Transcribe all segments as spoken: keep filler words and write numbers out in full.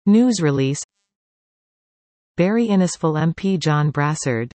News release. Barry Innisfil M P John Brassard.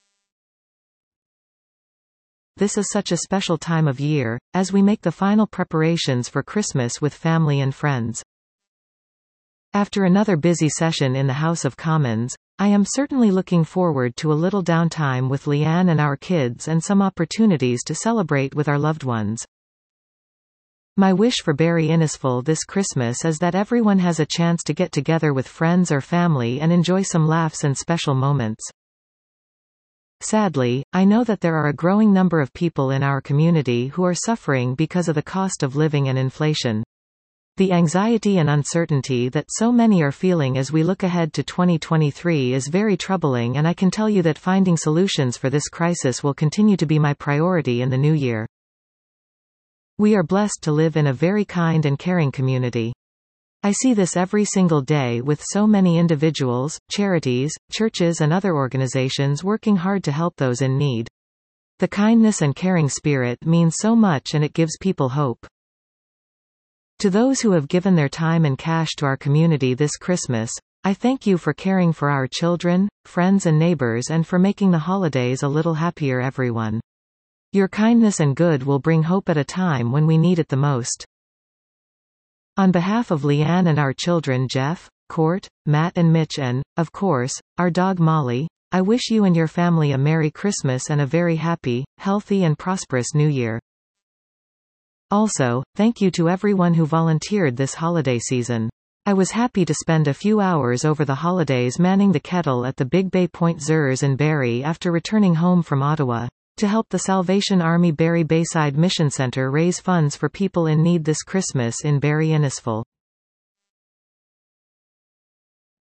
This is such a special time of year, as we make the final preparations for Christmas with family and friends. After another busy session in the House of Commons, I am certainly looking forward to a little downtime with Leanne and our kids and some opportunities to celebrate with our loved ones. My wish for Barry Innisfil this Christmas is that everyone has a chance to get together with friends or family and enjoy some laughs and special moments. Sadly, I know that there are a growing number of people in our community who are suffering because of the cost of living and inflation. The anxiety and uncertainty that so many are feeling as we look ahead to twenty twenty-three is very troubling, and I can tell you that finding solutions for this crisis will continue to be my priority in the new year. We are blessed to live in a very kind and caring community. I see this every single day with so many individuals, charities, churches and other organizations working hard to help those in need. The kindness and caring spirit means so much, and it gives people hope. To those who have given their time and cash to our community this Christmas, I thank you for caring for our children, friends and neighbors, and for making the holidays a little happier everyone. Your kindness and good will bring hope at a time when we need it the most. On behalf of Leanne and our children Jeff, Court, Matt and Mitch and, of course, our dog Molly, I wish you and your family a Merry Christmas and a very happy, healthy and prosperous New Year. Also, thank you to everyone who volunteered this holiday season. I was happy to spend a few hours over the holidays manning the kettle at the Big Bay Point Zers in Barrie after returning home from Ottawa, to help the Salvation Army Barrie Bayside Mission Centre raise funds for people in need this Christmas in Barrie Innisfil.